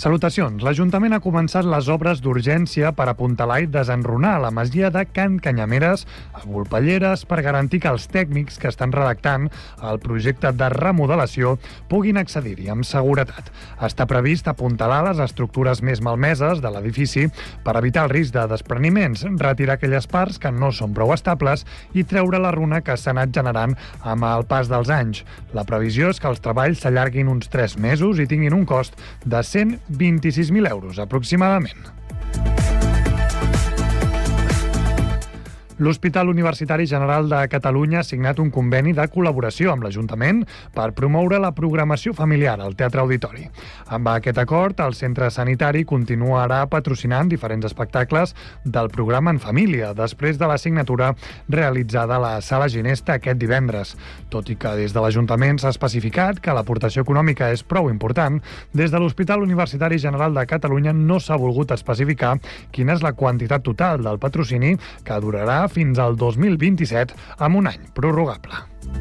Salutacions. L'Ajuntament ha començat les obres d'urgència per apuntalar i desenrunar la masia de Can Canyameres a Volpelleres per garantir que els tècnics que estan redactant el projecte de remodelació puguin accedir-hi amb seguretat. Està previst apuntalar les estructures més malmeses de l'edifici per evitar el risc de despreniments, retirar aquelles parts que no són prou estables i treure la runa que s'ha anat generant amb el pas dels anys. La previsió és que els treballs s'allarguin uns 3 mesos i tinguin un cost de 126.000 euros aproximadament. L'Hospital Universitari General de Catalunya ha signat un conveni de col·laboració amb l'Ajuntament per promoure la programació familiar al Teatre Auditori. Amb aquest acord, el centre sanitari continuarà patrocinant diferents espectacles del programa En Família, després de la signatura realitzada a la Sala Ginesta aquest divendres. Tot i que des de l'Ajuntament s'ha especificat que l'aportació econòmica és prou important, des de l'Hospital Universitari General de Catalunya no s'ha volgut especificar quina és la quantitat total del patrocini que durarà fins al 2027 amb un any prorrogable.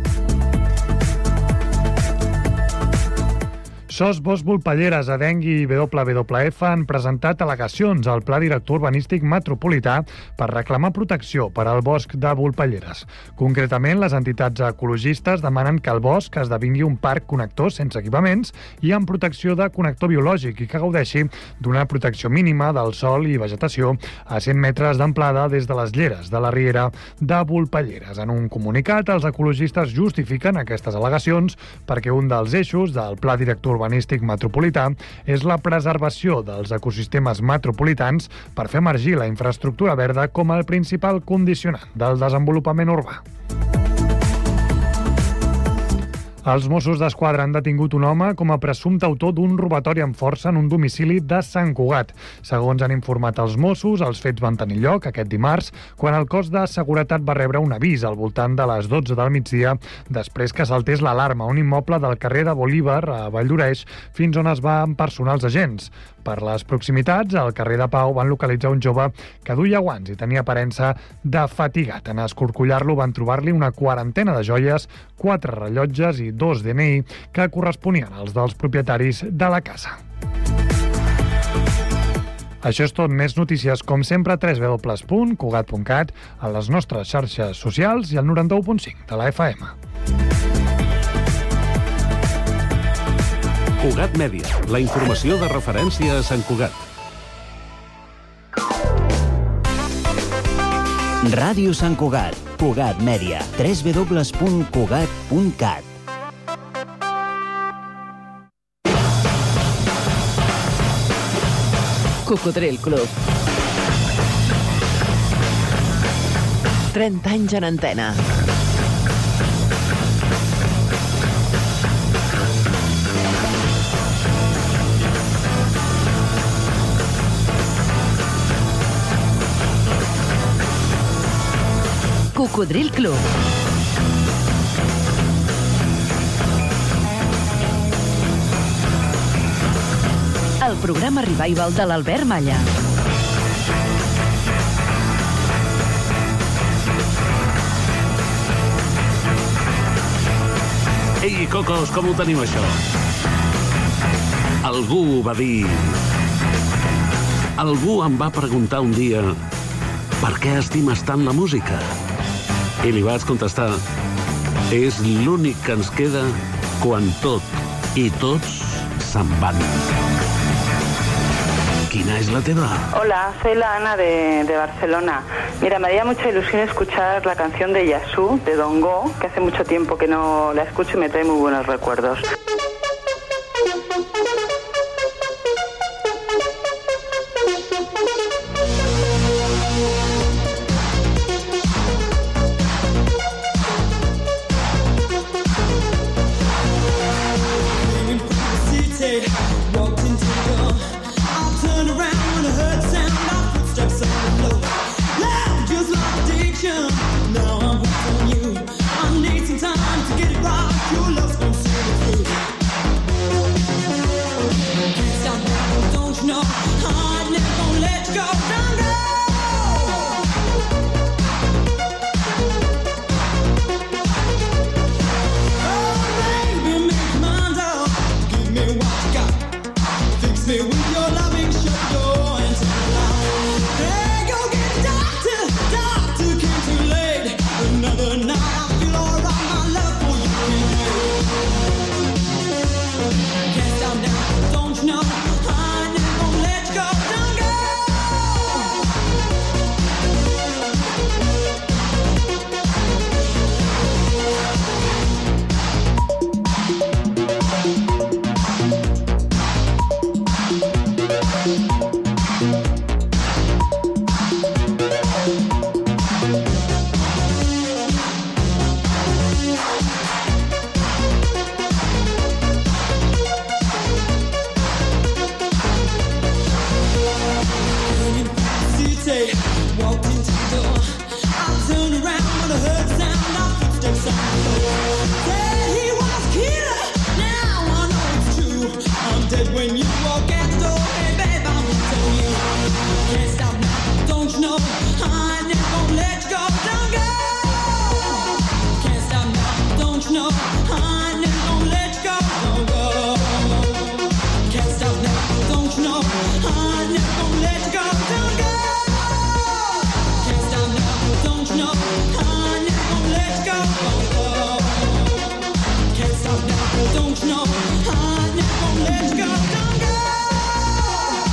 SOS Bosc Volpelleres, Adenc i WWF han presentat al·legacions al Pla Director Urbanístic Metropolità per reclamar protecció per al bosc de Volpelleres. Concretament, les entitats ecologistes demanen que el bosc esdevingui un parc connector sense equipaments i amb protecció de connector biològic i que gaudeixi d'una protecció mínima del sòl i vegetació a 100 metres d'amplada des de les lleres de la riera de Volpelleres. En un comunicat, els ecologistes justifiquen aquestes al·legacions perquè un dels eixos del Pla Director Urbanístic Metropolità és la preservació dels ecosistemes metropolitans per fer emergir la infraestructura verda com el principal condicionant del desenvolupament urbà. Els Mossos d'Esquadra han detingut un home com a presumpte autor d'un robatori amb força en un domicili de Sant Cugat. Segons han informat els Mossos, els fets van tenir lloc aquest dimarts, quan el cos de seguretat va rebre un avís al voltant de les 12 del migdia, després que saltés l'alarma a un immoble del carrer de Bolívar, a Valldoreix, fins on es van personar els agents. Per les proximitats, al carrer de Pau van localitzar un jove que duia guants i tenia aparença de fatigat. En escorcollar-lo van trobar-li una quarantena de joies, 4 rellotges i 2 DNI que corresponien als dels propietaris de la casa. Això és tot. Més notícies, com sempre, a www.cugat.cat, a les nostres xarxes socials i al 91.5 de la FM. Cugat Mèdia, la informació de referència a Sant Cugat. Ràdio Sant Cugat, Cugat Mèdia, www.cugat.cat. Cocodril Club. 30 anys en antena. Cocodril Club. El programa revival de l'Albert Malla. Ei, cocos, com ho teniu, això? Algú va dir... Algú em va preguntar un dia per què estimes tant la música? I li vaig contestar, és l'únic que ens queda quan tot i tots se'n van. Quina es la teva? Hola, soy la Ana de Barcelona. Mira, me haría mucha ilusión escuchar la canción de Yasu, de Don Go, que hace mucho tiempo que no la escucho y me trae muy buenos recuerdos. Now I'm hooked on you. I need some time to get it right. Your love's gonna see me through.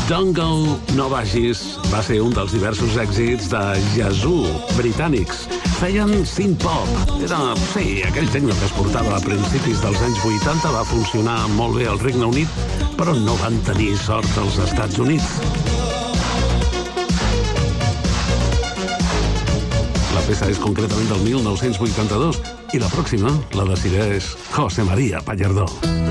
Don't Go, No Vagis va ser un dels diversos èxits de Yazoo, britànics. Feien synth-pop. Era, sí, aquell tecno que es portava a principis dels anys 80 va funcionar molt bé al Regne Unit, però no van tenir sort als Estats Units. La peça és concretament del 1982 i la pròxima la decideix José María Pallardó.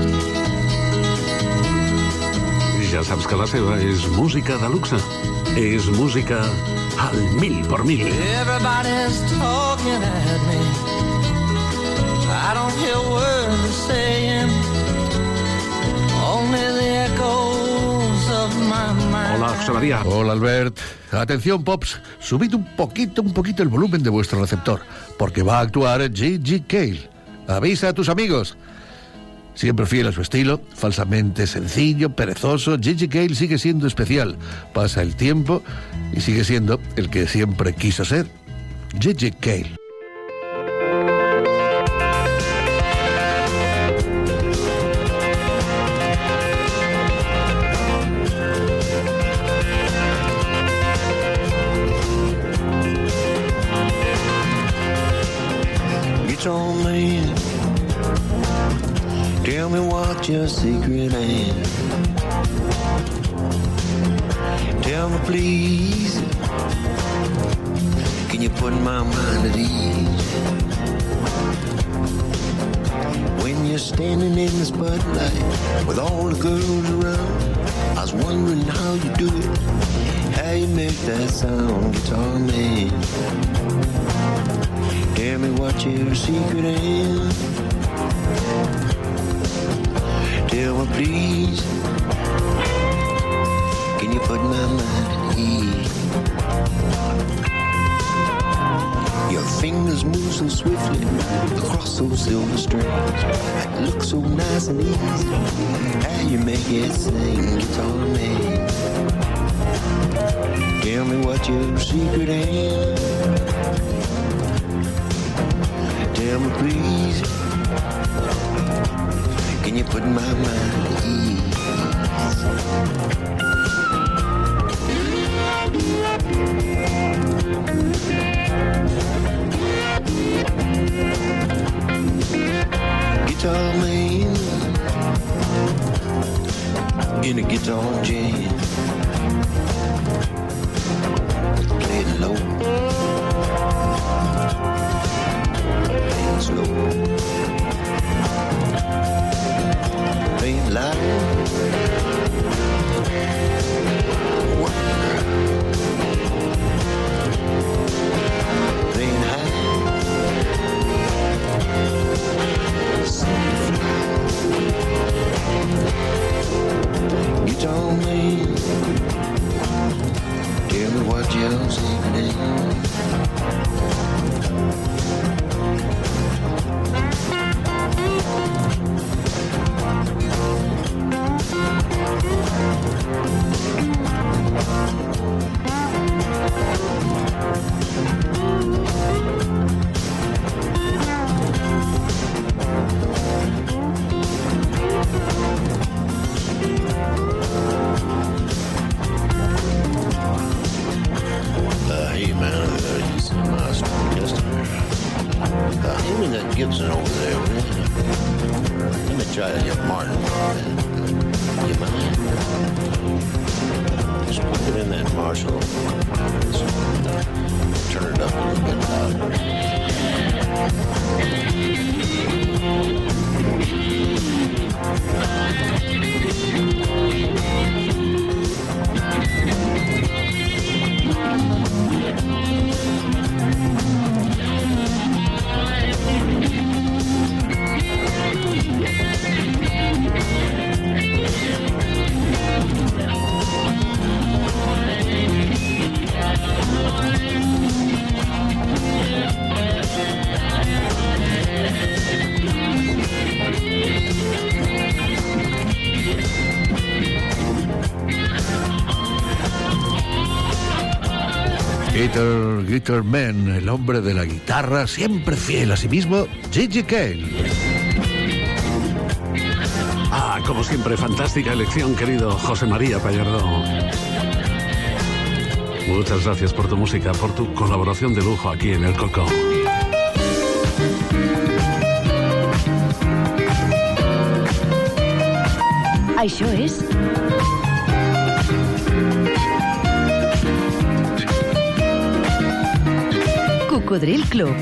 Ja saps que la seva és música de luxe. És música al 1000%. Everybody's talking at me. I don't hear words they're saying. Only the echoes of my mind. Hola, José María. Hola, Albert. Atención, Pops. Subid un poquito el volumen de vuestro receptor, porque va a actuar Gigi Cale. Avisa a tus amigos. Siempre fiel a su estilo, falsamente sencillo, perezoso, Gigi Cale sigue siendo especial. Pasa el tiempo y sigue siendo el que siempre quiso ser. Gigi Cale. Guitar man, tell me what your secret is. Tell me please, can you put my mind at ease? When you're standing in the spotlight with all the girls around, I was wondering how you do it, how you make that sound, guitar man. Tell me what your secret is. Tell me please, can you put my mind at ease? Your fingers move so swiftly across those silver strings. It looks so nice and easy. How you make it sing, guitar man. Tell me what your secret is. Tell me please, can you put my mind at ease? Guitar man in a guitar jam, play it low, play it slow, play it loud, work it out, play it high, sing it fly. Guitar man, tell me what your secret is. Hey man, you see my strong customer. Him and that Gibson over there, man. Let me try to get Martin, man. You mind? Just put it in that Marshall. Turn it up a little bit louder. Guitar Man, el hombre de la guitarra, siempre fiel a sí mismo, Gigi Cale. Como siempre, fantástica elección, querido José María Pallardó. Muchas gracias por tu música, por tu colaboración de lujo aquí en El Coco. Això és... Cocodril Club.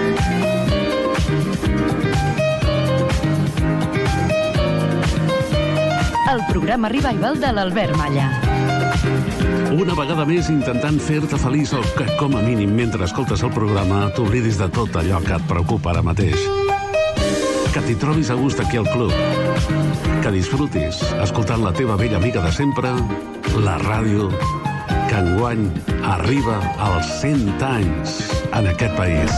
El programa revival de l'Albert Malla. Una vegada més intentant fer-te feliç o que, com a mínim, mentre escoltes el programa, t'oblidis de tot allò que et preocupa ara mateix. Que t'hi trobis a gust aquí al club. Que disfrutis escoltant la teva vella amiga de sempre, la ràdio, que enguany arriba als 100 anys en aquest país.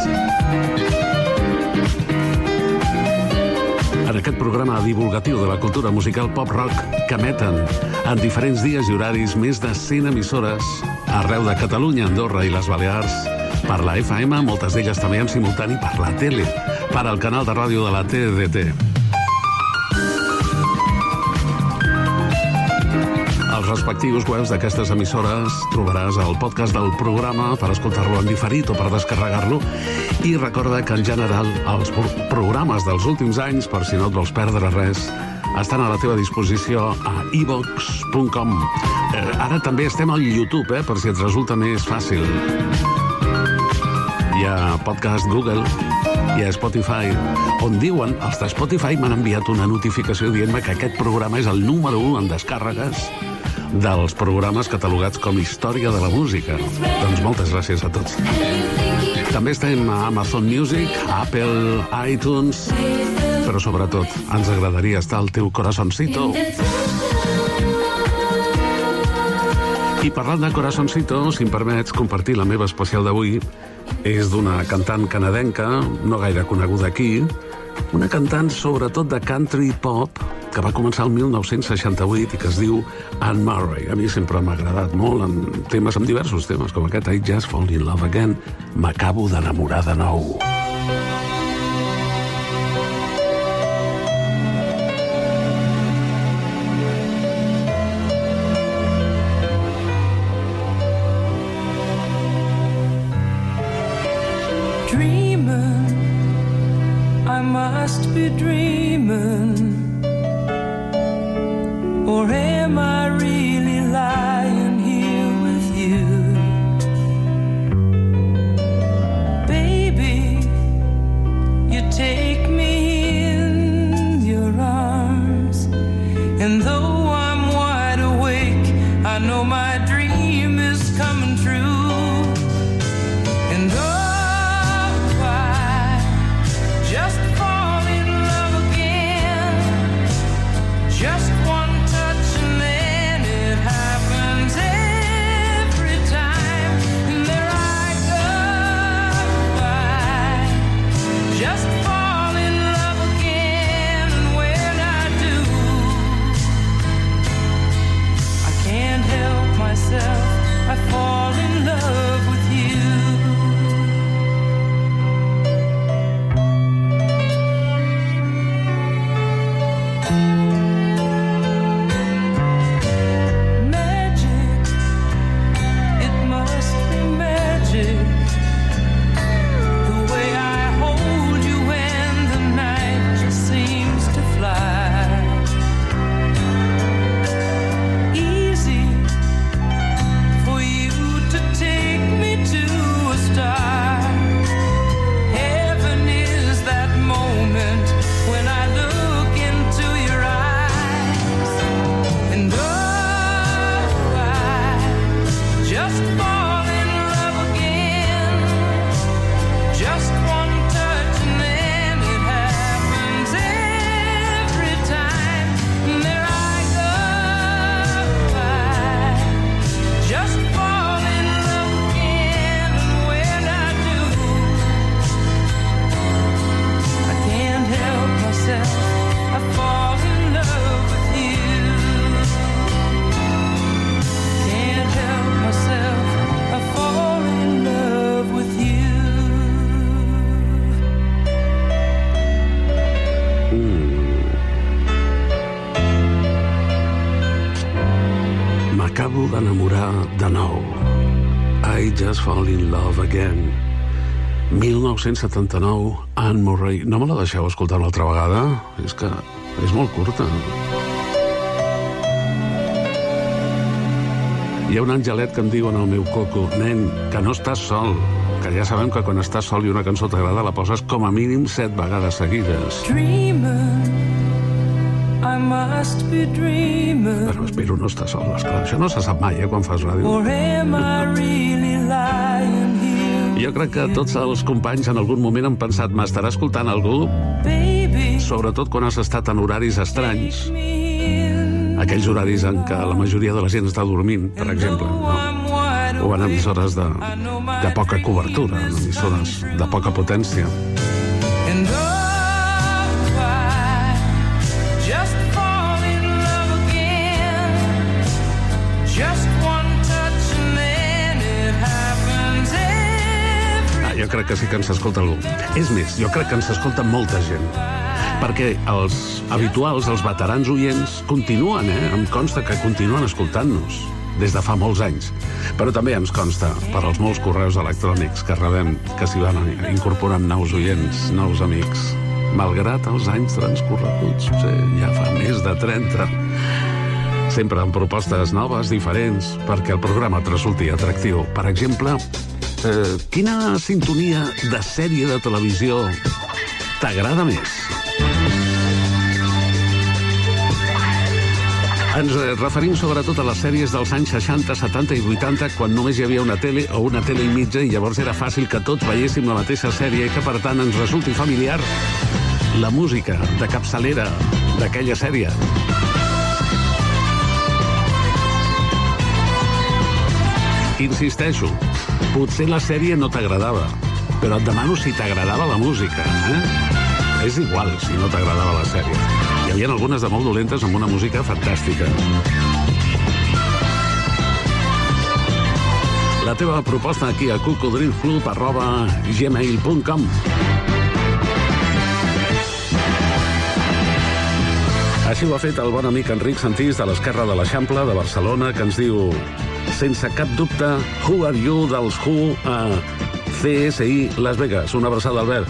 En aquest programa divulgatiu de la cultura musical pop-rock que emeten en diferents dies i horaris més de 100 emissores arreu de Catalunya, Andorra i les Balears, per la FM, moltes d'elles també en simultani per la tele, per al canal de ràdio de la TDT. Als respectius webs d'aquestes emissores trobaràs el podcast del programa per escoltar-lo en diferit o per descarregar-lo. I recorda que, en general, els programes dels últims anys, per si no et vols perdre res, estan a la teva disposició a iVox.com. Ara també estem al YouTube, per si et resulta més fàcil. Hi ha podcast Google, hi ha Spotify, on diuen, els de Spotify m'han enviat una notificació dient-me que aquest programa és el número 1 en descàrregues dels programes catalogats com Història de la Música. Doncs moltes gràcies a tots. També estem a Amazon Music, a Apple, iTunes, però sobretot ens agradaria estar al teu corazoncito. I parlant de corazoncito, si em permets compartir la meva especial d'avui, és d'una cantant canadenca, no gaire coneguda aquí, una cantant sobretot de country pop, que va començar el 1968 i que es diu Anne Murray. A mi sempre m'ha agradat molt en diversos temes, com aquest I Just Fall in Love Again, m'acabo d'enamorar de nou. Dreaming, I must be dreaming. Or am I really lying here with you? Baby, you take me in your arms, and though I'm wide awake, I know my dream is coming true. And oh, I just fall in love again. Just one touch and then d'enamorar de nou. I just fall in love again. 1979, Anne Murray. No me la deixeu escoltar una altra vegada? És que és molt curta. Hi ha un angelet que em diu en el meu coco: nen, que no estàs sol, que ja sabem que quan estàs sol i una cançó t'agrada la poses com a mínim 7 vegades seguides. I must be dreaming. Però espero no estar sol, esclar. Això no se sap mai, quan fas ràdio. Or am I really lying here? Jo crec que tots els companys en algun moment han pensat: m'estarà escoltant algú? Baby, Sobretot quan has estat en horaris estranys. Aquells horaris en què la majoria de la gent està dormint, per exemple. No? O en emissores de poca cobertura, en emissores de poca potència. and oh, I just fall in love again. Just one touch and then it happens every Jo crec que sí que ens escolta algú. És més, jo crec que ens escolta molta gent. Perquè els habituals, els veterans oients, continuen, em consta que continuen escoltant-nos des de fa molts anys. Però també ens consta, per als molts correus electrònics que rebem, que s'hi van incorporant nous oients, nous amics, malgrat els anys transcorreguts. Ja fa més de 30. Sempre amb propostes noves, diferents, perquè el programa et resulti atractiu. Per exemple, quina sintonia de sèrie de televisió t'agrada més? Ens referim sobretot a les sèries dels anys 60, 70 i 80, quan només hi havia una tele o una tele i mitja, i llavors era fàcil que tots veiéssim la mateixa sèrie i que, per tant, ens resulti familiar la música de capçalera d'aquella sèrie. Insisteixo, potser la sèrie no t'agradava, però et demano si t'agradava la música, És igual si no t'agradava la sèrie. Hi havia algunes de molt dolentes amb una música fantàstica. La teva proposta aquí a cocodrilclub@gmail.com. Així ho ha fet el bon amic Enric Santís de l'Esquerra de l'Eixample de Barcelona, que ens diu: sense cap dubte, Who Are You dels Who a CSI Las Vegas. Una abraçada, Albert.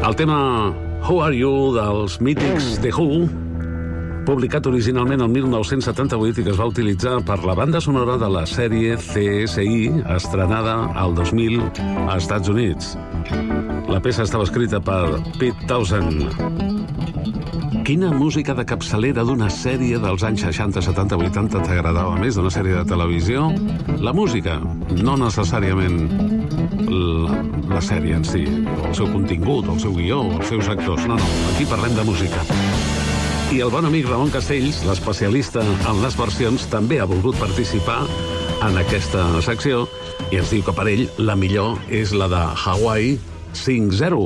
El tema Who Are You dels mítics The Who, publicat originalment el 1978 i que es va utilitzar per la banda sonora de la sèrie CSI, estrenada al 2000 als Estats Units. La peça estava escrita per Pete Townshend. Quina música de capçalera d'una sèrie dels anys 60, 70, 80 t'agradava més, d'una sèrie de televisió? La música, no necessàriament la sèrie en si, el seu contingut, el seu guió, els seus actors. No, aquí parlem de música. I el bon amic Ramon Castells, l'especialista en les versions, també ha volgut participar en aquesta secció i ens diu que per ell la millor és la de Hawaii 5-0.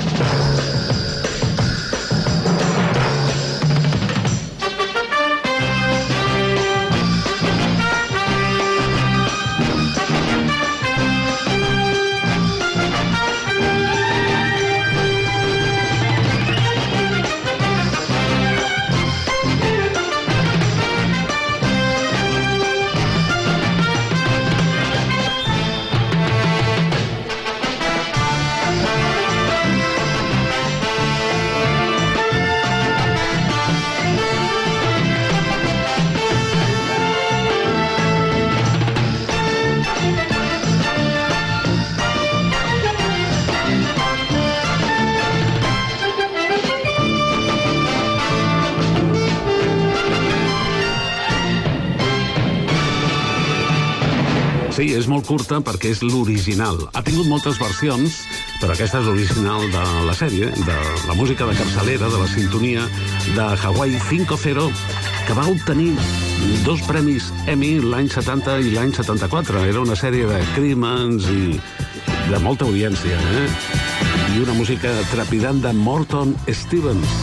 Sí, és molt curta perquè és l'original. Ha tingut moltes versions, però aquesta és l'original de la sèrie, de la música de capçalera, de la sintonia de Hawaii 5-0, que va obtenir 2 premis Emmy l'any 70 i l'any 74. Era una sèrie de crímens i de molta audiència, I una música trepidant de Morton Stevens.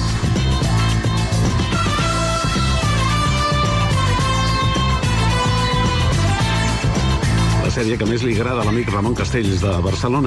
Sèrie que més li agrada a l'amic Ramon Castells de Barcelona.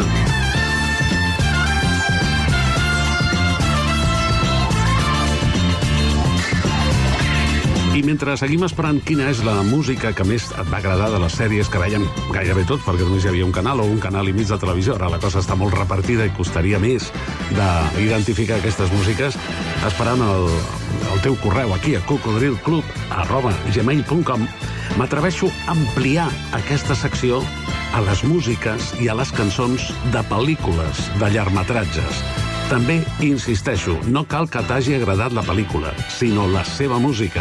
I mentre seguim esperant quina és la música que més et va agradar de les sèries que veiem gairebé tot, perquè només hi havia un canal o un canal i mig de televisió, ara la cosa està molt repartida i costaria més d'identificar aquestes músiques, esperant el teu correu aquí a cocodrilclub@gmail.com, m'atreveixo a ampliar aquesta secció a les músiques i a les cançons de pel·lícules, de llargmetratges. També insisteixo, no cal que t'hagi agradat la pel·lícula, sinó la seva música.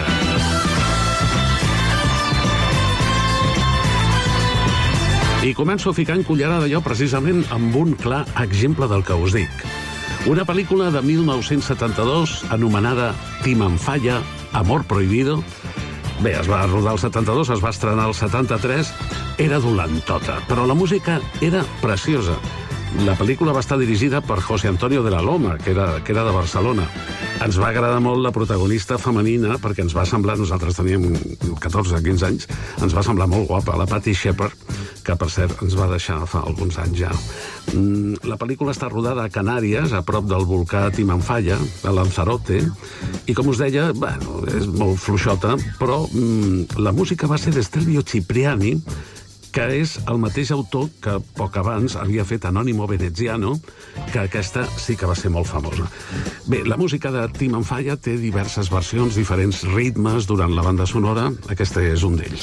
I començo ficant cullerada jo precisament amb un clar exemple del que us dic. Una pel·lícula de 1972 anomenada Timanfaya, Amor Prohibido. Bé, es va rodar el 72, es va estrenar el 73, era dolentota, però la música era preciosa. La pel·lícula va estar dirigida per José Antonio de la Loma, que era de Barcelona. Ens va agradar molt la protagonista femenina perquè ens va semblar, nosaltres teníem 14-15 anys, ens va semblar molt guapa, la Patty Shepard, que per cert ens va deixar fa alguns anys ja. La pel·lícula està rodada a Canàries, a prop del volcà Timanfaya, a Lanzarote, i com us deia, bueno, és molt fluixota, però la música va ser d'Estelvio Cipriani, que és el mateix autor que poc abans havia fet Anonimo Veneziano, que aquesta sí que va ser molt famosa. Bé, la música de Timanfaya té diverses versions, diferents ritmes durant la banda sonora. Aquesta és un d'ells.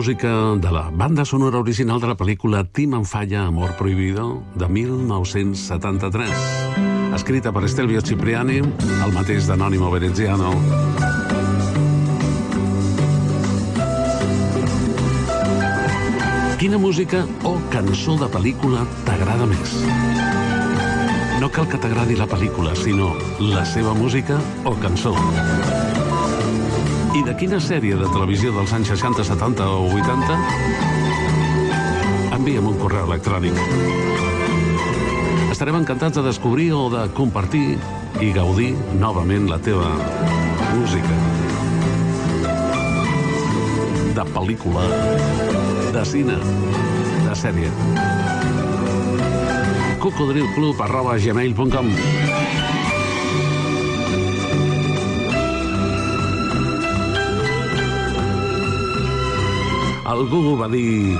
música de la banda sonora original de la pel·lícula Tim en Falla, Amor Prohibido, de 1973. Escrita per Stelvio Cipriani, el mateix d'Anonimo Veneziano. Quina música o cançó de pel·lícula t'agrada més? No cal que t'agradi la pel·lícula, sinó la seva música o cançó. I de quina sèrie de televisió dels anys 60, 70 o 80? Envia'm un correu electrònic. Estarem encantats de descobrir o de compartir i gaudir novament la teva música. De pel·lícula, de cine, de sèrie. cocodrilclub@gmail.com. Algú va dir...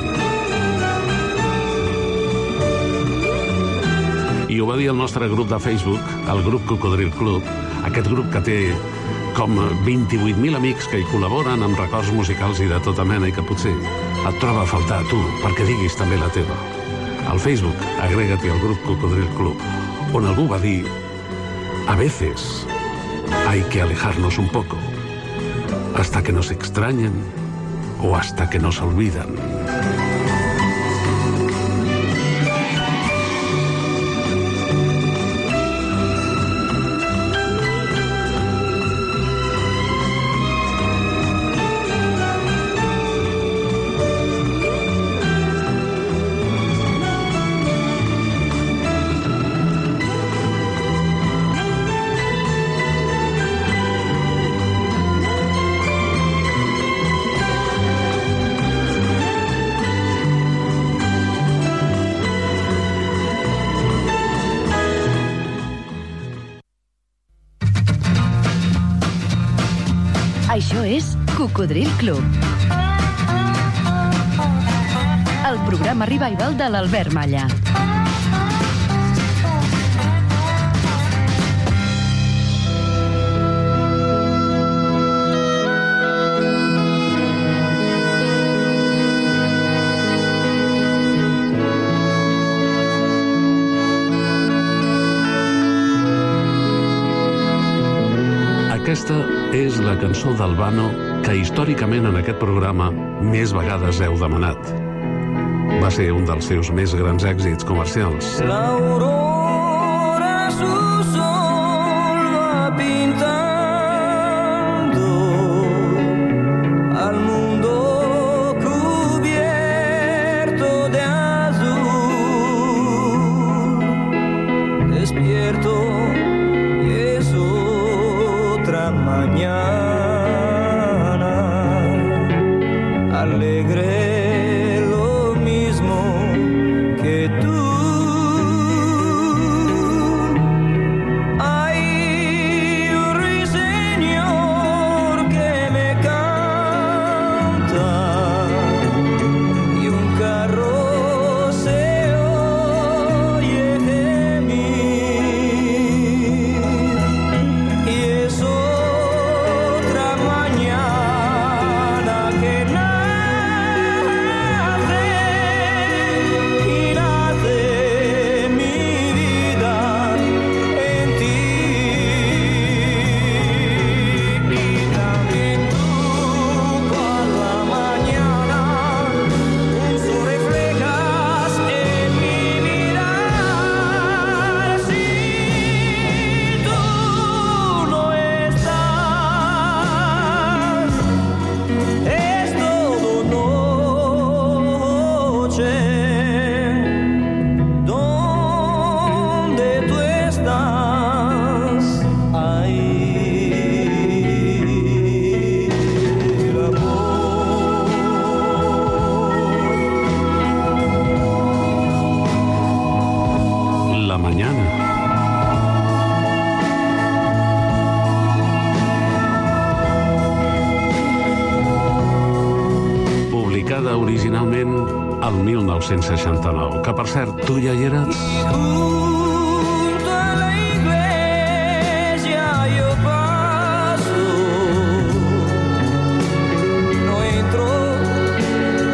I ho va dir el nostre grup de Facebook, el grup Cocodril Club, aquest grup que té com 28.000 amics que hi col·laboren amb records musicals i de tota mena i que potser et troba a faltar a tu perquè diguis també la teva. Al Facebook, agrégate al grup Cocodril Club, on algú va dir: a veces hay que alejarnos un poco, hasta que nos extrañen o hasta que nos olvidan. Això és Cocodril Club. El programa revival de l'Albert Malla. Aquesta és la cançó d'Albano que històricament en aquest programa més vegades heu demanat. Va ser un dels seus més grans èxits comercials. L'aurora su sol va pintando al mundo cubierto de azul. Despierto y es otra mañana alegre, lo mismo que tú. Hay un ruiseñor que me canta y un carro se oye gemir, y es otra mañana que nace, y nace mi vida en ti. Y también tú por la mañana un sol reflejas en mi mirar. Si tú no estás, es todo noche. Donde tú estás, ahí el amor. La mañana. Publicada originalment al 1969, que per cert, tu ja hi eres? Junto a la iglesia yo paso, no entro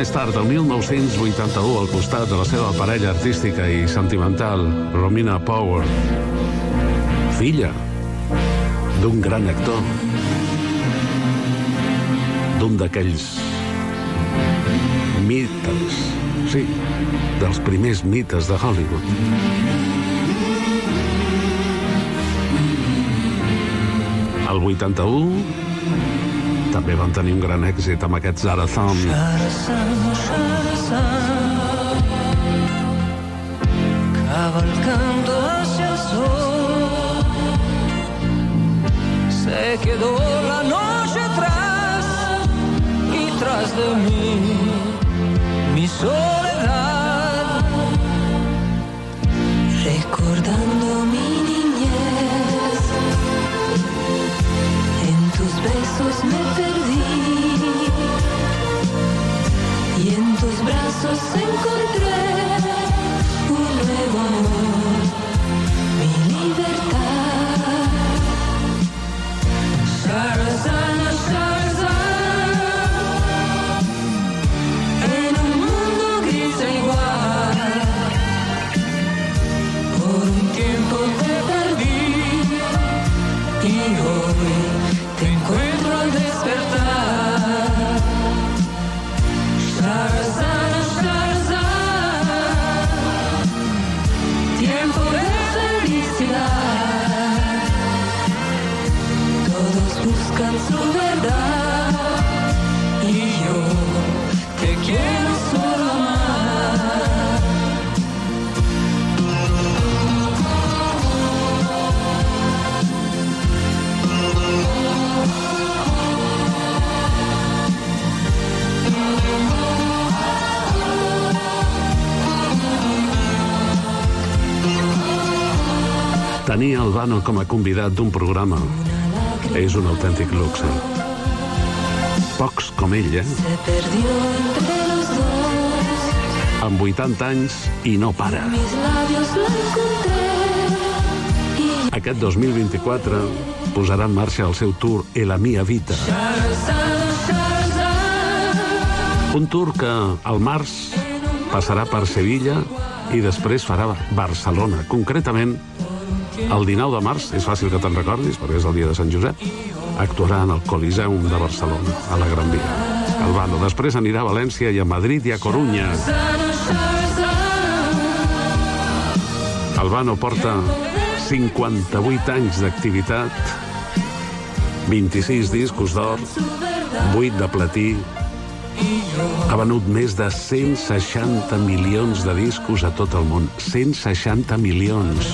més tard, el 1981, al costat de la seva parella artística i sentimental, Romina Power, filla d'un gran actor, d'un d'aquells mites, sí, dels primers mites de Hollywood. El 81 també van tenir un gran èxit amb aquest Zarazan. Cavalcando hacia el sol, se quedó la noche atrás y tras de mí mi soledad, recordando mi niñez, en tus besos me perdí y en tus brazos encontré un nuevo amor, mi libertad. Sharazan, Sharazan, en un mundo gris e igual, por un tiempo te perdí y hoy te encuentro al despertar. Sharazan, Sharazan, tiempo de felicidad. Todos buscan su verdad y yo te quiero solo amar. Tenir Albano com a convidat d'un programa és un autèntic luxe. Pocs com ell, Se perdió entre los dos, amb 80 anys i no para. mis labios lo encontré y Aquest 2024 posarà en marxa el seu tour E la mia vita. Sharazan, Sharazan, Un tour que al març passarà per Sevilla i després farà Barcelona. Concretament, el 19 de març, és fàcil que te'n recordis, perquè és el dia de Sant Josep, actuarà en el Coliseum de Barcelona, a la Gran Via. Albano. Després anirà a València i a Madrid i a Corunya. Albano porta 58 anys d'activitat, 26 discos d'or, 8 de platí, ha venut més de 160 milions de discos a tot el món. 160 milions.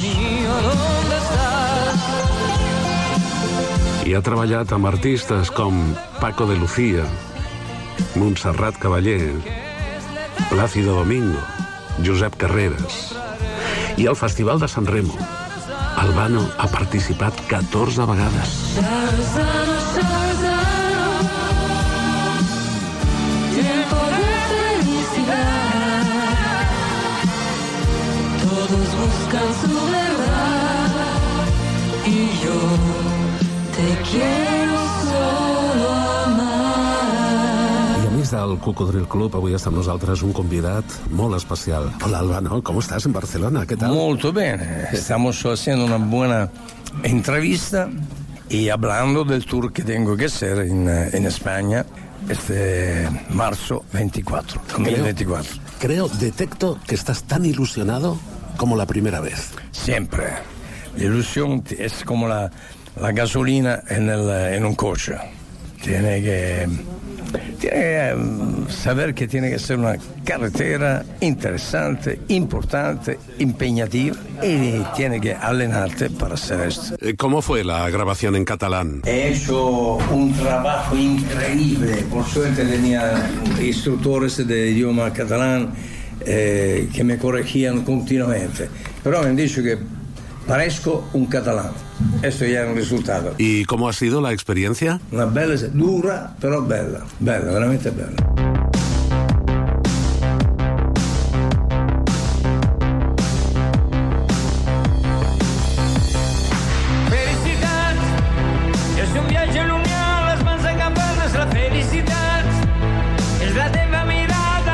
I ha treballat amb artistes com Paco de Lucía, Montserrat Caballé, Plácido Domingo, Josep Carreras. I al Festival de San Remo, Albano ha participat 14 vegades. Todos buscan su verdad y yo te quiero solo amar. I a més del Cocodril Club, avui està amb nosaltres un convidat molt especial. Hola, Albano, ¿cómo estás en Barcelona? ¿Qué tal? Molto bene, estamos haciendo una buena entrevista y hablando del tour que tengo que hacer en España este marzo 24, 2024. Detecto que estás tan ilusionado como la primera vez. Siempre. La ilusión es como la gasolina en un coche. Tiene que saber que tiene que ser una carretera interesante, importante, impegnativa y tiene que allenarte para hacer esto. ¿Cómo fue la grabación en catalán? He hecho un trabajo increíble. Por suerte tenía instructores de idioma catalán que me corregían continuamente. Pero me han dicho que parezco un catalán. Esto ya es un resultado. ¿Y cómo ha sido la experiencia? Una bella, dura, pero bella. Bella, veramente bella. Felicitat és un viatge lunar, les mans encampades, la felicitat és la teva mirada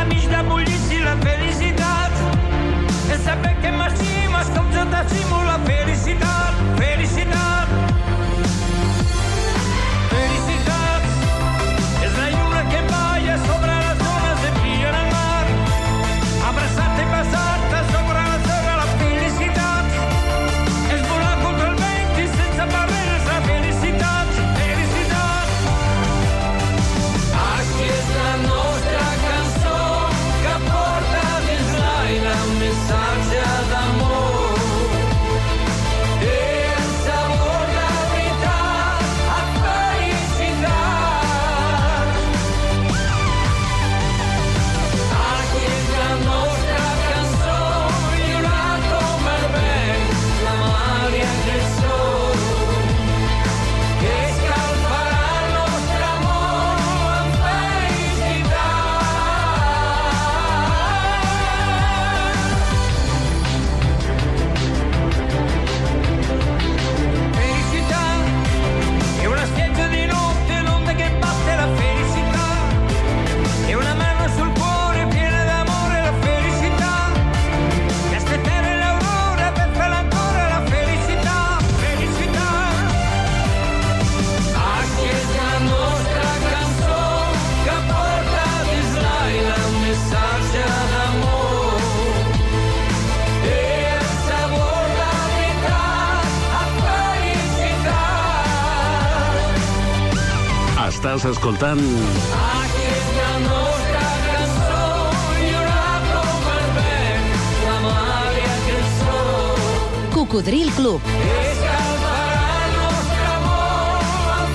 Estàs escoltant Aquesta nostra cançó i una broma al vent, la màgia que sou. Cocodril Club. Escalfarà el nostre amor amb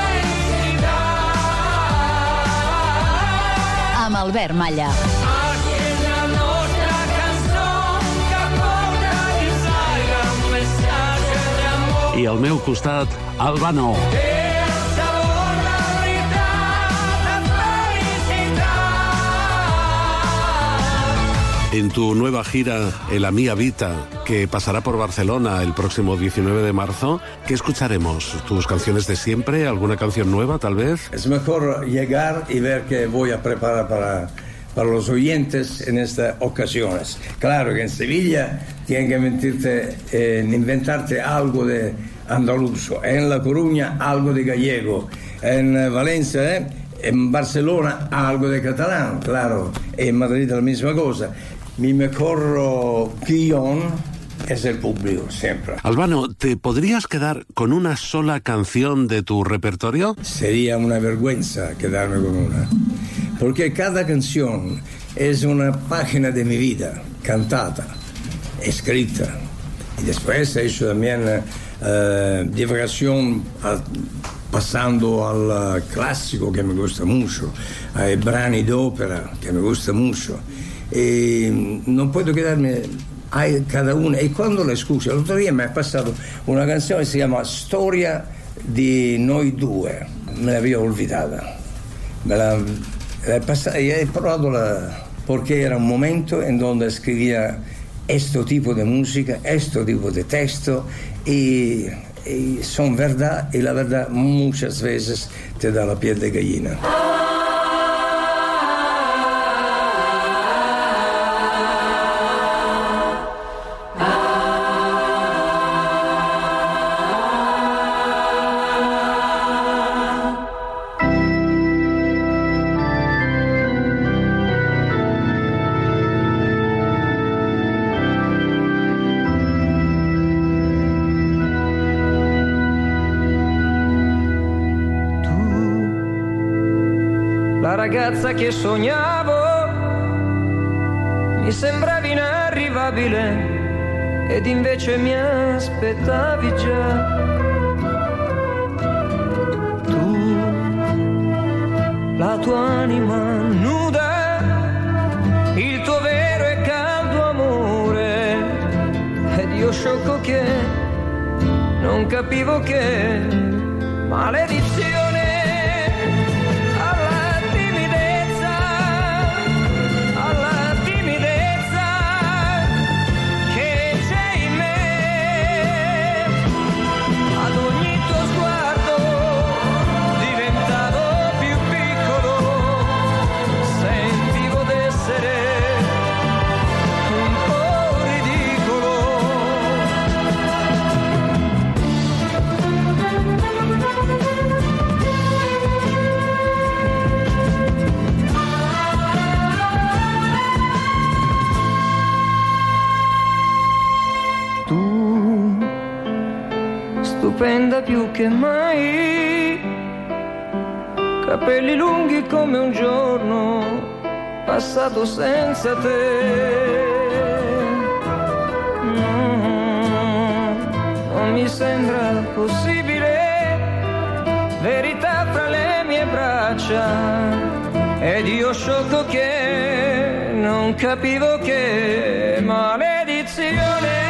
felicitat. Amb Albert Malla. Aquesta nostra cançó que porta dins l'aire un missatge d'amor. i al meu costat, Albano. En tu nueva gira, En la mía Vita, que pasará por Barcelona el próximo 19 de marzo, ¿qué escucharemos? ¿Tus canciones de siempre? ¿Alguna canción nueva, tal vez? Es mejor llegar y ver qué voy a preparar para los oyentes en estas ocasiones. Claro que en Sevilla tienen que inventarte algo de andaluzo, en La Coruña algo de gallego, en Valencia, en Barcelona algo de catalán, claro, en Madrid la misma cosa. Mi mejor guión es el público, siempre. Albano, ¿te podrías quedar con una sola canción de tu repertorio? Sería una vergüenza quedarme con una, porque cada canción es una página de mi vida, cantada, escrita. Y después he hecho también divagación pasando al clásico que me gusta mucho, ai brani d'opera que me gusta mucho. Y no puedo quedarme a cada una. Y cuando la escucho, l'altro día me ha passato una canzone che si chiama Storia di noi due, me l'avevo olvidata, he provato porque era un momento en donde escribía este tipo de música, este tipo de texto, y son verdad, y la verdad muchas veces te da la piel de gallina. Ragazza che sognavo, mi sembravi inarrivabile ed invece mi aspettavi già. Tu, la tua anima nuda, il tuo vero e caldo amore, ed io sciocco che non capivo che maledizione. Stupenda più che mai, capelli lunghi come un giorno passato senza te. Non mi sembra possibile, verità fra le mie braccia, ed io sciocco che non capivo che maledizione.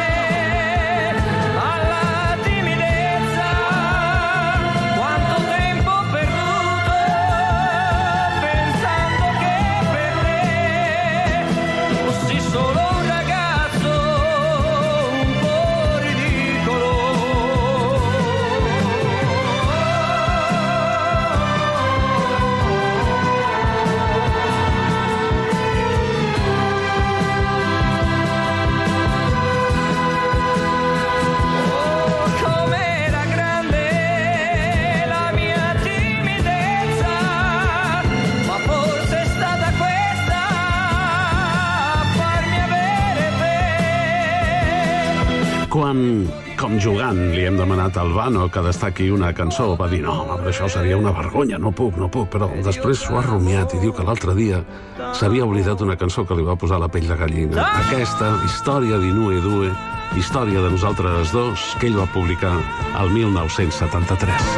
Quan, com jugant, li hem demanat al Albano que destaqui una cançó, va dir, no, home, però això seria una vergonya, no puc, però després s'ho ha rumiat i diu que l'altre dia s'havia oblidat una cançó que li va posar la pell de gallina. Aquesta, Història d'Inue Due, història de nosaltres dos, que ell va publicar el 1973.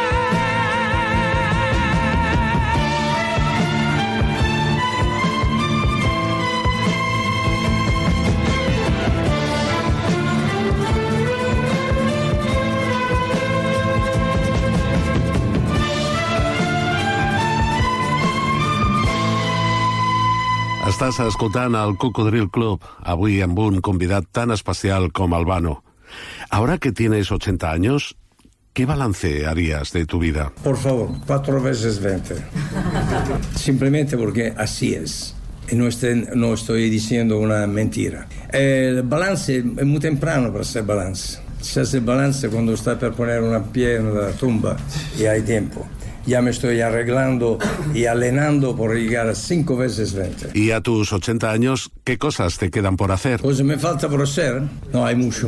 Estàs escoltant el Cocodril Club, avui amb un convidat tan especial com Albano. Ahora que tienes 80 años, ¿qué balance harías de tu vida? Por favor, 4 veces 20. Simplemente porque así es. Y no estoy diciendo una mentira. El balance es muy temprano para hacer balance. Se hace balance cuando está por poner una pie en la tumba y hay tiempo. Ya me estoy arreglando y alenando por llegar a 5 veces 20. Y a tus 80 años, ¿qué cosas te quedan por hacer? Pues me falta por hacer. No, hay mucho.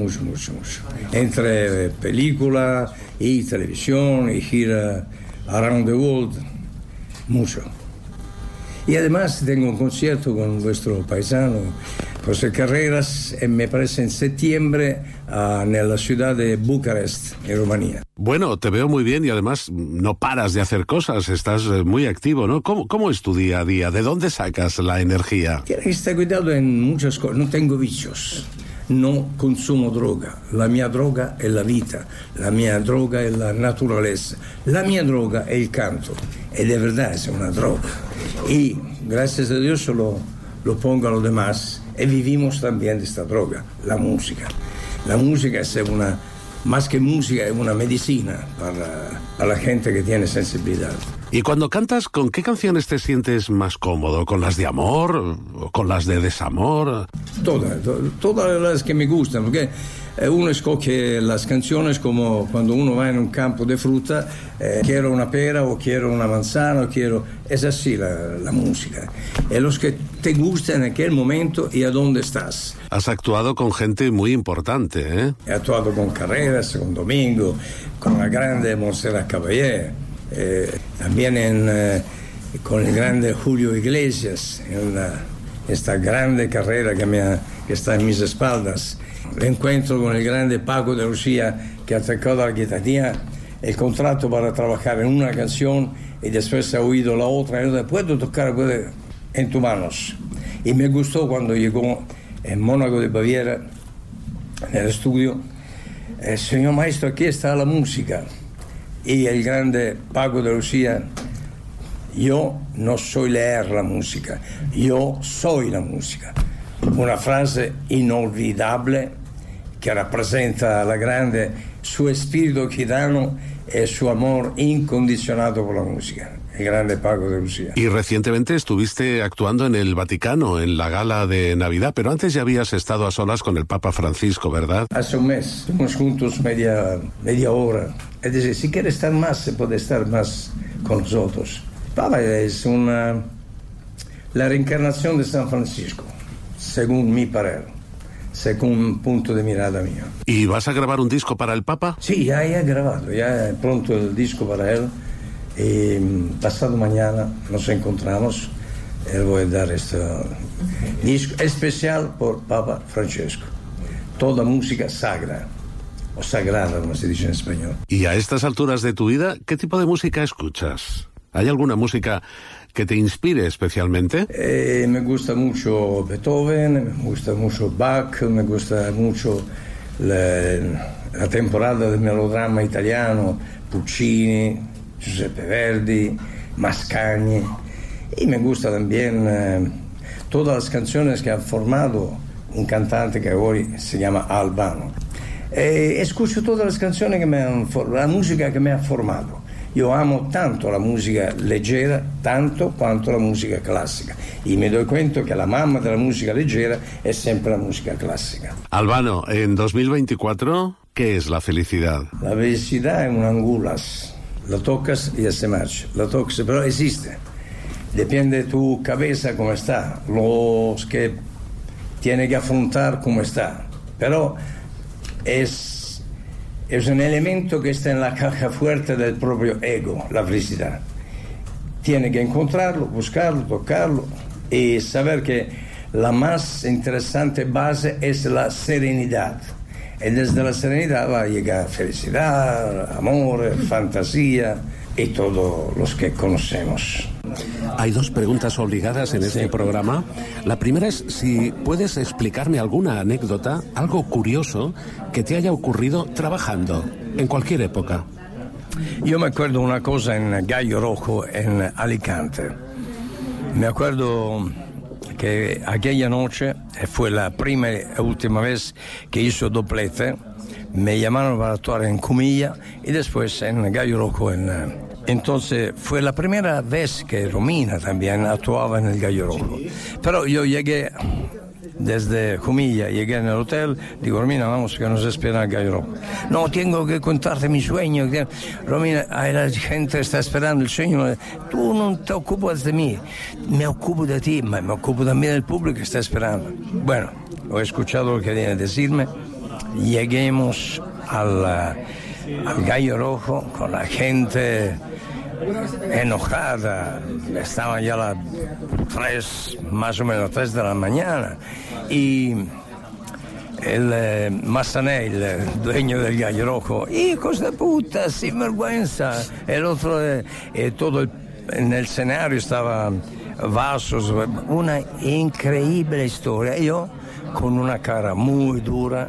Entre película y televisión y gira around the world, mucho. Y además tengo un concierto con vuestro paisano, José Carreras, me parece en septiembre, en la ciudad de Bucarest, en Rumanía. Bueno, te veo muy bien y además no paras de hacer cosas, estás muy activo, ¿no? ¿Cómo es tu día a día? ¿De dónde sacas la energía? Quiero que esté cuidado en muchas cosas, no tengo vicios. No consumo droga, la mia droga è la vita, la mia droga è la naturaleza, la mia droga è il canto, ed è verdad, es una droga. Y gracias a Dios lo pongo a los demás y vivimos también de esta droga, la música. La música es una, más que música, es una medicina para la gente que tiene sensibilidad. Y cuando cantas, ¿con qué canciones te sientes más cómodo? ¿Con las de amor o con las de desamor? Todas las que me gustan, porque uno escoge las canciones como cuando uno va en un campo de fruta, quiero una pera o quiero una manzana, es así la música. Es los que te gustan en aquel momento y a dónde estás. Has actuado con gente muy importante, ¿eh? He actuado con Carreras, con Domingo, con la grande Montserrat Caballé. También con el grande Julio Iglesias, en esta grande carrera que está en mis espaldas. Encuentro con el grande Paco de Lucía, que ha tocado la guitarra, el contrato para trabajar en una canción y después ha oído la otra. Y yo puedo tocar en tus manos. Y me gustó cuando llegó en Mónaco de Baviera, en el estudio, señor maestro, aquí está la música. Y el grande Paco de Lucía, yo no soy leer la música, yo soy la música. Una frase inolvidable que representa la grande su espíritu gitano e su amor incondicionado por la música. El grande Paco de Lucía. Y recientemente estuviste actuando en el Vaticano, en la gala de Navidad, pero antes ya habías estado a solas con el Papa Francisco, ¿verdad? Hace un mes, estuvimos juntos media hora. Es decir, si quiere estar más, se puede estar más con nosotros. Papa es la reencarnación de San Francisco, según mi parer, según un punto de mirada mío. ¿Y vas a grabar un disco para el Papa? Sí, ya he grabado, ya pronto el disco para él. Y pasado mañana nos encontramos. Él voy a dar este disco especial por Papa Francesco. Toda música sagrada, o sagrada, como se dice en español. Y a estas alturas de tu vida, ¿qué tipo de música escuchas? ¿Hay alguna música que te inspire especialmente? Me gusta mucho Beethoven, me gusta mucho Bach, me gusta mucho la temporada del melodrama italiano, Puccini, Giuseppe Verdi, Mascagni, y me gusta también todas las canciones que ha formado un cantante que hoy se llama Albano. Escucho todas las canciones la música que me ha formado. Yo amo tanto la música leggera, tanto quanto la música classica. Y me doy cuenta que la mamma della musica leggera è sempre la musica classica. Albano, en 2024, ¿qué es la felicidad? La felicidad es un angulas. La tocas y ya se marcha. La tocas, pero existe. Depende de tu cabeza cómo está, los que tiene que afrontar cómo está. Pero es un elemento que está en la caja fuerte del propio ego, la felicidad. Tiene que encontrarlo, buscarlo, tocarlo y saber que la más interesante base es la serenidad. Y desde la serenidad va a llegar felicidad, amor, fantasía y todos los que conocemos. Hay dos preguntas obligadas en este programa. La primera es si puedes explicarme alguna anécdota, algo curioso que te haya ocurrido trabajando en cualquier época. Yo me acuerdo una cosa en Gallo Rojo, en Alicante. Me acuerdo que aquella noche fue la prima y última vez que hizo doblete. Me llamaron para actuar en Comilla y después en Gallo Rojo. Entonces fue la primera vez que Romina también actuaba en el Gallo Rojo. Pero yo llegué desde Comilla, llegué en el hotel, digo, Romina, vamos, que nos espera el Gallo Rojo. No, tengo que contarte mi sueño. Romina, la gente está esperando el sueño. Tú no te ocupas de mí, me ocupo de ti, me ocupo también del público que está esperando. Bueno, he escuchado lo que viene a decirme. Lleguemos al Gallo Rojo con la gente enojada. Estaban ya las 3, más o menos 3 de la mañana. Y el Massané, el dueño del Gallo Rojo, hijos de puta, sinvergüenza. El otro, todo en el escenario estaba vasos, una increíble historia. Yo, con una cara muy dura,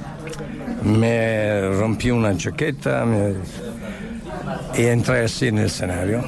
me rompí una chaqueta y entré así en el escenario.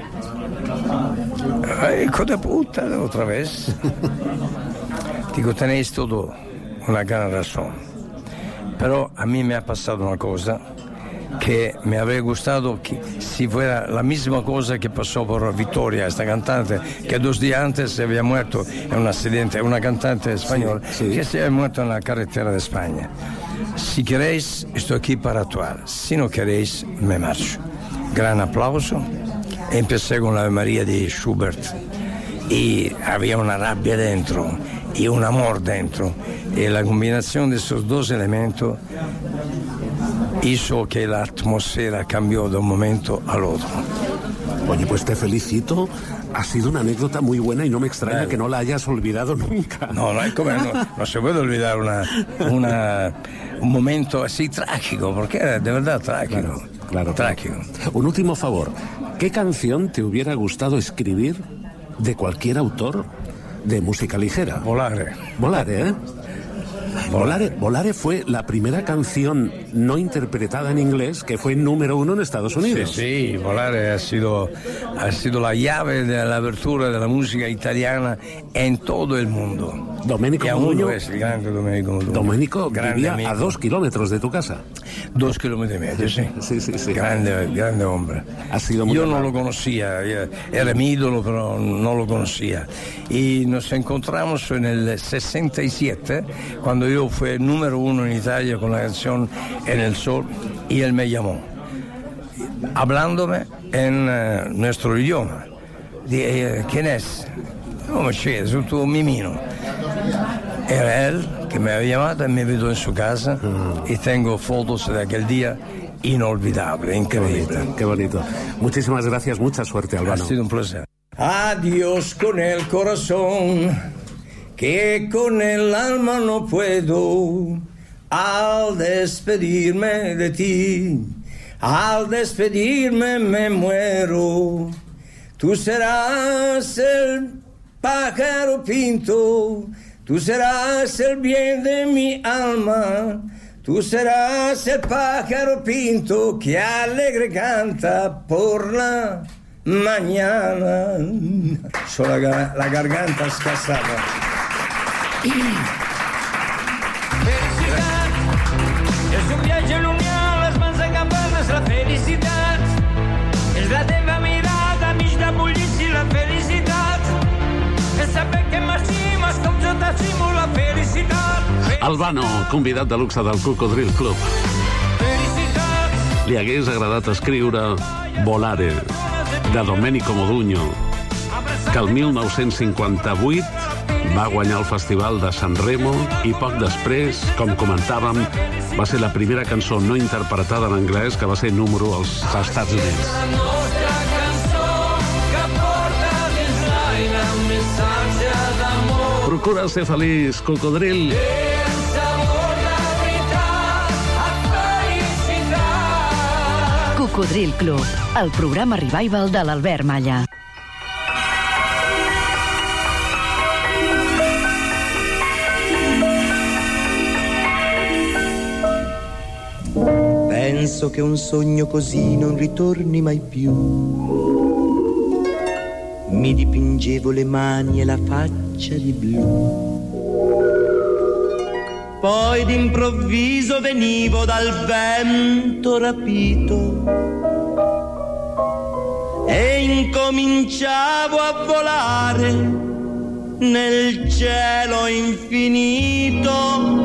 Hijo de puta, otra vez. Digo, tenéis todo una gran razón. Pero a mí me ha pasado una cosa que me habría gustado que si fuera la misma cosa que pasó por Victoria, esta cantante, que 2 días antes se había muerto en un accidente, una cantante española, que se había muerto en la carretera de España. Si queréis, estoy aquí para actuar. Si no queréis, me marcho. Gran aplauso. Empecé con la Ave María de Schubert y había una rabia dentro y un amor dentro. Y la combinación de esos dos elementos hizo que la atmósfera cambió de un momento al otro. Oye, pues te felicito. Ha sido una anécdota muy buena y no me extraña que no la hayas olvidado nunca. No se puede olvidar un momento así trágico, porque era de verdad trágico. Claro. Trágico. Un último favor. ¿Qué canción te hubiera gustado escribir de cualquier autor de música ligera? Volare, ¿eh? Volare fue la primera canción no interpretada en inglés que fue número 1 en Estados Unidos. Sí, Volare ha sido la llave de la apertura de la música italiana en todo el mundo. Domenico Modugno es el grande Domenico Modugno. Domenico grande vivía amigo. a 2 kilómetros de tu casa. 2 kilómetros y medio, sí. Sí. Grande hombre. Ha sido muy Yo amable. no lo conocía, era mi ídolo, pero no lo conocía. Y nos encontramos en el 67, cuando yo fui número 1 en Italia con la canción En el Sol, y él me llamó, hablándome en nuestro idioma. ¿Quién es? No, es un tuo mimino. Era él que me había llamado y me invitó en su casa y tengo fotos de aquel día inolvidable, increíble. Qué bonito. Muchísimas gracias, mucha suerte, Albano. Ha sido un placer. Adiós con el corazón, que con el alma no puedo. Al despedirme de ti, al despedirme me muero. Tú serás el pájaro pinto, tú serás el bien de mi alma, tú serás el pájaro pinto que alegre canta por la mañana. Sono la garganta scassata. Felicidad es un viaje lunar, les mans en campanes, la felicitat és la teva mirada, mig de bullici, la felicitat és saber que m'estimes com jo t'estimo, la felicitat. Albano, convidat de luxe del Cocodril Club. Li hagués agradat escriure Volare, de Domenico Modugno, que el 1958 Va guanyar el Festival de San Remo i poc després, com comentàvem, va ser la primera cançó no interpretada en anglès que va ser número als Estats Units. Procura ser feliç, cocodril. Cocodril Club, el programa revival de l'Albert Malla. Penso che un sogno così non ritorni mai più. Mi dipingevo le mani e la faccia di blu. Poi d'improvviso venivo dal vento rapito e incominciavo a volare nel cielo infinito.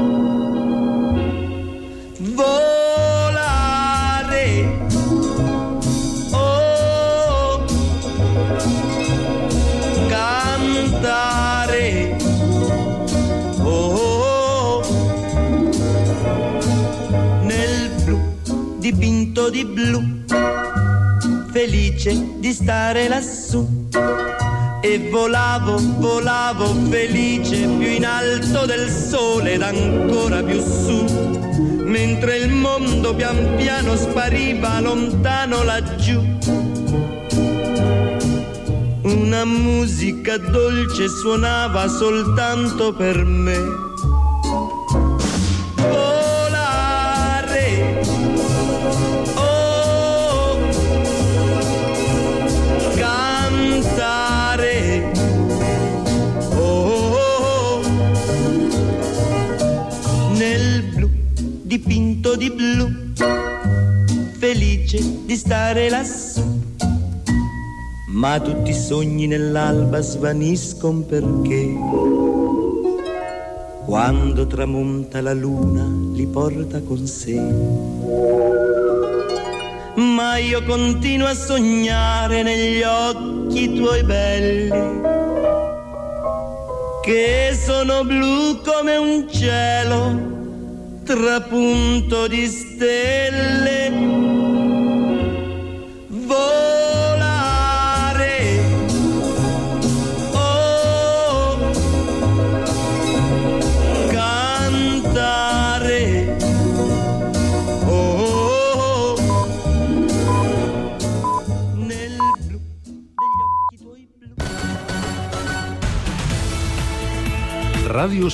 Volare, oh, cantare, oh, nel blu dipinto di blu, felice di stare lassù. E volavo, volavo felice più in alto del sole ed ancora più su, mentre il mondo pian piano spariva lontano laggiù. Una musica dolce suonava soltanto per me. Volare, oh, cantare, oh, nel blu dipinto di blu, felice di stare lassù. Ma tutti i sogni nell'alba svaniscono perché quando tramonta la luna li porta con sé. Ma io continuo a sognare negli occhi tuoi belli, che sono blu come un cielo trapunto di stelle. Volare, oh, cantare, oh, nel blu degli occhi tuoi blu. Ràdio